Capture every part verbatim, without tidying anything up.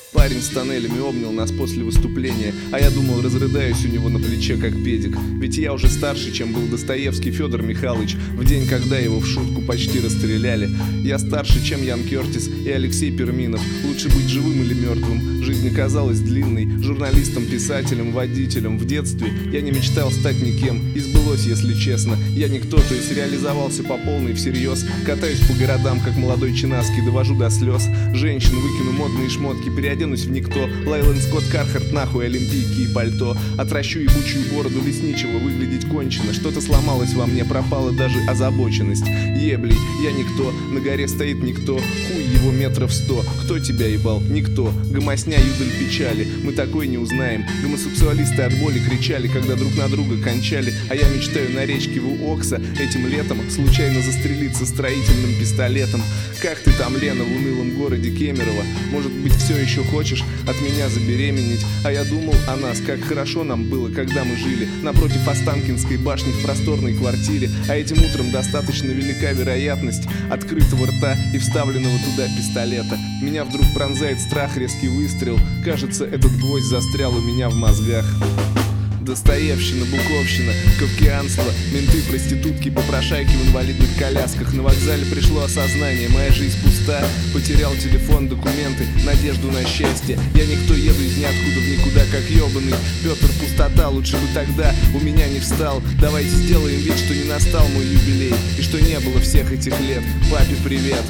Парень с тоннелями обнял нас после выступления, а я думал, разрыдаюсь у него на плече, как педик. Ведь я уже старше, чем был Достоевский Федор Михайлович в день, когда его в шутку почти расстреляли. Я старше, чем Ян Кертис и Алексей Перминов. Лучше быть живым или мертвым. Жизнь оказалась длинной. Журналистом, писателем, водителем. В детстве я не мечтал стать никем. И сбылось, если честно. Я никто, то есть реализовался по полной всерьез. Катаюсь по городам, как молодой Чинаский, довожу до слез. Женщин, выкину модные шмотки, переоденусь в никто. Лейланд Скотт Кархарт, нахуй олимпийки и пальто. Отращу ебучую бороду лесничего, выглядеть кончено. Что-то сломалось во мне, пропала даже озабоченность. Еблей, я никто, на горе стоит никто. Хуй его метров сто. Кто тебя ебал? Никто. Гомосня, юдоль печали, мы такой не узнаем. Гомосексуалисты от боли кричали, когда друг на друга кончали. А я мечтаю на речке Вуокса этим летом случайно застрелиться строительным пистолетом. Как ты там, Лена, в унылом городе Кемерово? Может быть, все еще хочешь от меня забеременеть? А я думал о нас, как хорошо нам было, когда мы жили напротив Останкинской башни в просторной квартире. А этим утром достаточно велика вероятность открытого рта и вставленного туда пистолета. Меня вдруг пронзает страх, резкий выстрел. Кажется, этот гвоздь застрял у меня в мозгах. Достоевщина, буковщина, кавкианство, менты, проститутки, попрошайки в инвалидных колясках. На вокзале пришло осознание, моя жизнь пуста. Потерял телефон, документы, надежду на счастье. Я никто, еду из ниоткуда в никуда, как ебаный Петр Пустота. Лучше бы тогда у меня не встал. Давайте сделаем вид, что не настал мой юбилей и что не было всех этих лет. Папе привет.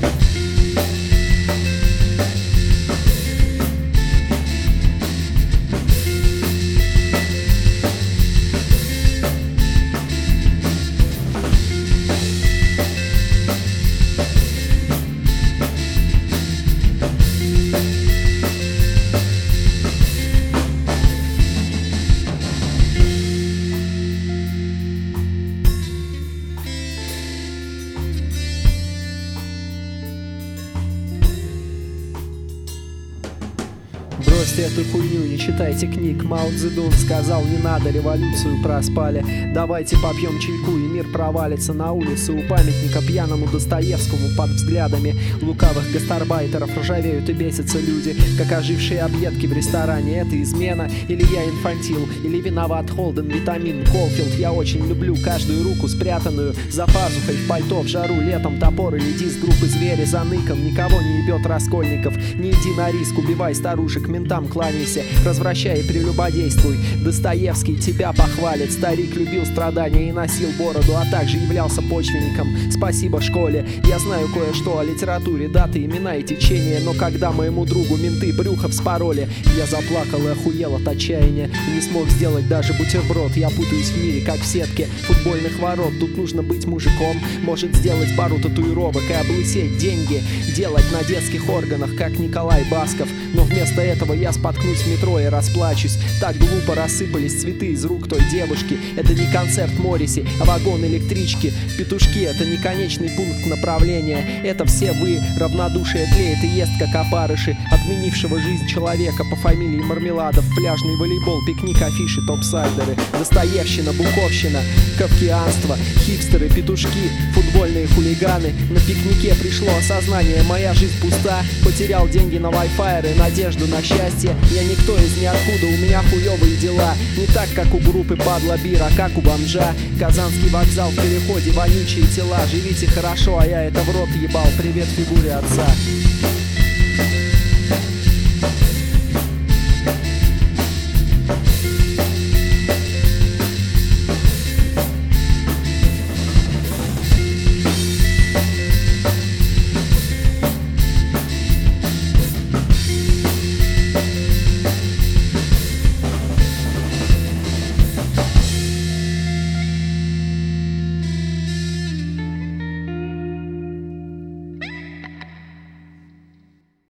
Бросьте эту хуйню, не читайте книг. Мао Цзэдун сказал, не надо, революцию проспали. Давайте попьем чайку, и мир провалится. На улице у памятника пьяному Достоевскому под взглядами лукавых гастарбайтеров ржавеют и бесятся люди, как ожившие объедки в ресторане. Это измена, или я инфантил, или виноват Холден, витамин, Колфилд. Я очень люблю каждую руку, спрятанную за пазухой в пальто в жару. Летом топор или диск группы звери за ныком. Никого не ебет Раскольников, не иди на риск, убивай старушек, ментам кланяйся, развращай и прелюбодействуй. Достоевский тебя похвалит. Старик любил страдания и носил бороду, а также являлся почвенником. Спасибо школе, я знаю кое-что о литературе, даты, имена и течения. Но когда моему другу менты брюхо вспороли, я заплакал и охуел от отчаяния. И не смог сделать даже бутерброд. Я путаюсь в мире, как в сетке футбольных ворот. Тут нужно быть мужиком, может сделать пару татуировок и облысеть, деньги делать на детских органах, как Николай Басков. Но вместо этого я споткнусь в метро и расплачусь. Так глупо рассыпались цветы из рук той девушки. Это не концерт Морриси, а вагон электрички. Петушки — это не конечный пункт направления. Это все вы, равнодушие тлеет и ест, как опарыши отменившего жизнь человека по фамилии Мармеладов. Пляжный волейбол, пикник, афиши, топсайдеры. Достоевщина, буковщина, кавкианство, хипстеры, петушки, футбольные хулиганы. На пикнике пришло осознание, моя жизнь пуста. Потерял деньги на вайфайеры, надежду на счастье. Я никто из ниоткуда, у меня хуёвые дела. Не так, как у группы Падла Бир, а как у бомжа. Казанский вокзал в переходе, вонючие тела. Живите хорошо, а я это в рот ебал. Привет фигуре отца.